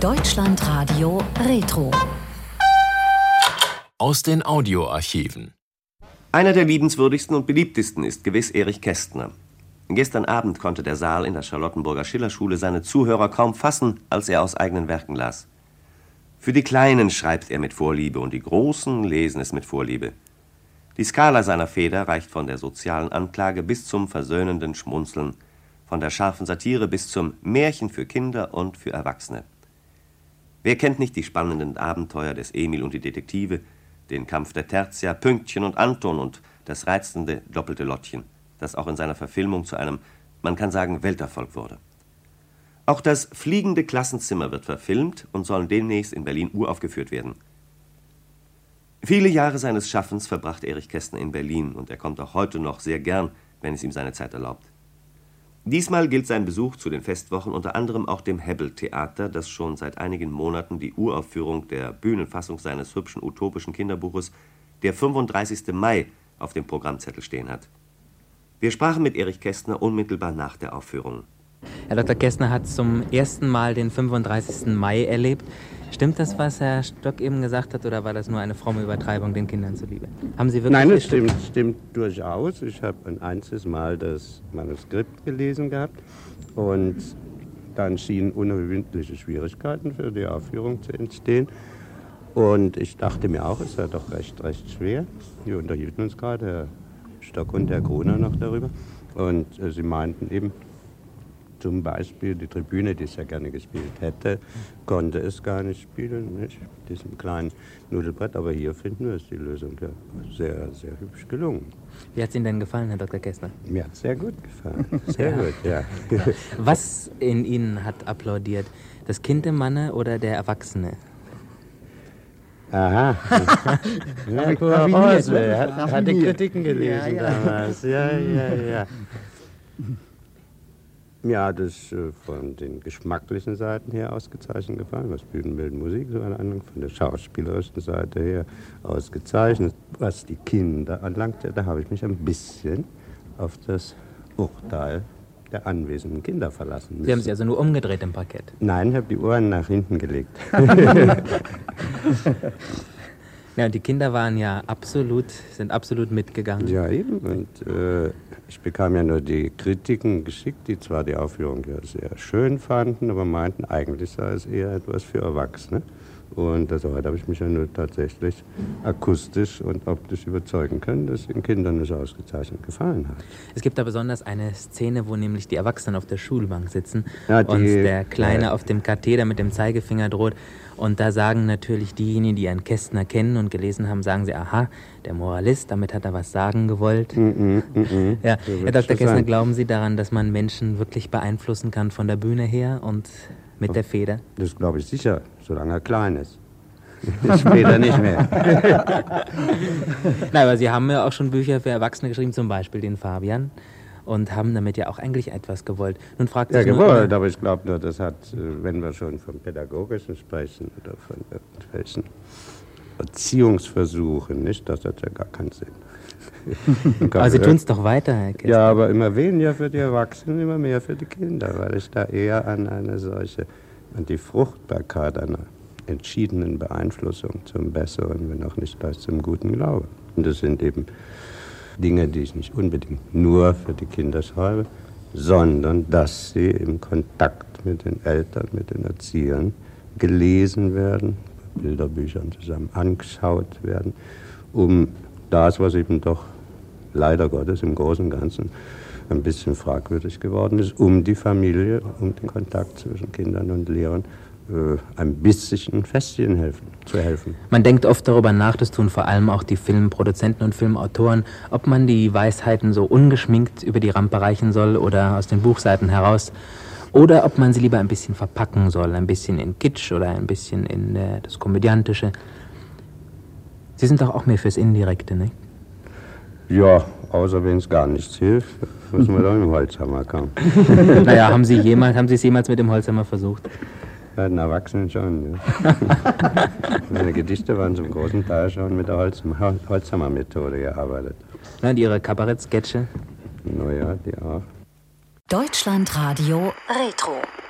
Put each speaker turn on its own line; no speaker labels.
Deutschlandradio Retro.
Aus den Audioarchiven.
Einer der liebenswürdigsten und beliebtesten ist gewiss Erich Kästner. Gestern Abend konnte der Saal in der Charlottenburger Schillerschule seine Zuhörer kaum fassen, als er aus eigenen Werken las. Für die Kleinen schreibt er mit Vorliebe und die Großen lesen es mit Vorliebe. Die Skala seiner Feder reicht von der sozialen Anklage bis zum versöhnenden Schmunzeln, von der scharfen Satire bis zum Märchen für Kinder und für Erwachsene. Wer kennt nicht die spannenden Abenteuer des Emil und die Detektive, den Kampf der Tertia, Pünktchen und Anton und das reizende doppelte Lottchen, das auch in seiner Verfilmung zu einem, man kann sagen, Welterfolg wurde. Auch das Fliegende Klassenzimmer wird verfilmt und soll demnächst in Berlin uraufgeführt werden. Viele Jahre seines Schaffens verbrachte Erich Kästner in Berlin und er kommt auch heute noch sehr gern, wenn es ihm seine Zeit erlaubt. Diesmal gilt sein Besuch zu den Festwochen unter anderem auch dem Hebbel-Theater, das schon seit einigen Monaten die Uraufführung der Bühnenfassung seines hübschen utopischen Kinderbuches Der 35. Mai auf dem Programmzettel stehen hat. Wir sprachen mit Erich Kästner unmittelbar nach der Aufführung.
Herr Dr. Kästner hat zum ersten Mal den 35. Mai erlebt. Stimmt das, was Herr Stock eben gesagt hat, oder war das nur eine fromme Übertreibung den Kindern zuliebe? Haben Sie wirklich...
Nein, es stimmt durchaus. Ich habe ein einziges Mal das Manuskript gelesen gehabt und dann schienen unüberwindliche Schwierigkeiten für die Aufführung zu entstehen. Und ich dachte mir auch, es sei doch recht schwer. Wir unterhielten uns gerade, Herr Stock und Herr Gruner, noch darüber. Und sie meinten eben, zum Beispiel die Tribüne, die ich ja gerne gespielt hätte, konnte es gar nicht spielen, nicht? Diesem kleinen Nudelbrett. Aber hier finden wir, ist die Lösung ja sehr, sehr hübsch gelungen.
Wie hat es Ihnen denn gefallen, Herr Dr. Kästner?
Mir hat es sehr gut gefallen. Sehr gut, ja.
Was in Ihnen hat applaudiert? Das Kind im Manne oder der Erwachsene?
Aha. Ja, hat die Kritiken gelesen damals. Ja. Mir hat es von den geschmacklichen Seiten her ausgezeichnet gefallen, was Bühnenbild und Musik so anlangt, von der schauspielerischen Seite her ausgezeichnet. Was die Kinder anlangt, da habe ich mich ein bisschen auf das Urteil der anwesenden Kinder verlassen müssen.
Sie haben sich also nur umgedreht im Parkett?
Nein, ich habe die Ohren nach hinten gelegt.
Ja, und die Kinder sind absolut mitgegangen.
Ja, eben. Und ich bekam ja nur die Kritiken geschickt, die zwar die Aufführung ja sehr schön fanden, aber meinten, eigentlich sei es eher etwas für Erwachsene. Und soweit habe ich mich ja nur tatsächlich akustisch und optisch überzeugen können, dass den Kindern das ausgezeichnet gefallen hat.
Es gibt da besonders eine Szene, wo nämlich die Erwachsenen auf der Schulbank sitzen und der Kleine auf dem Katheder mit dem Zeigefinger droht. Und da sagen natürlich diejenigen, die Herrn Kästner kennen und gelesen haben, sagen sie, aha, der Moralist, damit hat er was sagen gewollt. Ja, Herr Dr. Kästner, glauben Sie daran, dass man Menschen wirklich beeinflussen kann von der Bühne her und mit der Feder?
Das glaube ich sicher, solange er klein ist. Später nicht mehr.
Nein, aber Sie haben ja auch schon Bücher für Erwachsene geschrieben, zum Beispiel den Fabian. Und haben damit ja auch eigentlich etwas gewollt. Nun fragt
ja, gewollt, aber ich glaube nur, das hat, wenn wir schon vom Pädagogischen sprechen oder von irgendwelchen Erziehungsversuchen, nicht, das hat ja gar keinen Sinn.
Aber Sie tun es doch weiter, Herr Kästner.
Ja, aber immer weniger für die Erwachsenen, immer mehr für die Kinder, weil ich da eher an die Fruchtbarkeit einer entschiedenen Beeinflussung zum Besseren, wenn auch nicht gleich zum Guten glaube. Und das sind eben Dinge, die ich nicht unbedingt nur für die Kinder schreibe, sondern dass sie im Kontakt mit den Eltern, mit den Erziehern gelesen werden, Bilderbüchern zusammen angeschaut werden, um das, was eben doch leider Gottes im Großen und Ganzen ein bisschen fragwürdig geworden ist, um die Familie, um den Kontakt zwischen Kindern und Lehrern ein bisschen zu helfen.
Man denkt oft darüber nach, das tun vor allem auch die Filmproduzenten und Filmautoren, ob man die Weisheiten so ungeschminkt über die Rampe reichen soll oder aus den Buchseiten heraus, oder ob man sie lieber ein bisschen verpacken soll, ein bisschen in Kitsch oder ein bisschen in das Komödiantische. Sie sind doch auch mehr fürs Indirekte, nicht?
Ja, außer wenn es gar nichts hilft, müssen wir doch mit dem Holzhammer kommen.
Naja, haben Sie es jemals mit dem Holzhammer versucht?
Bei den Erwachsenen schon, ja. Meine Gedichte waren zum großen Teil schon mit der Holzhammer-Methode gearbeitet.
Und Ihre Kabarett-Sketche?
Naja, die auch.
Deutschlandradio Retro.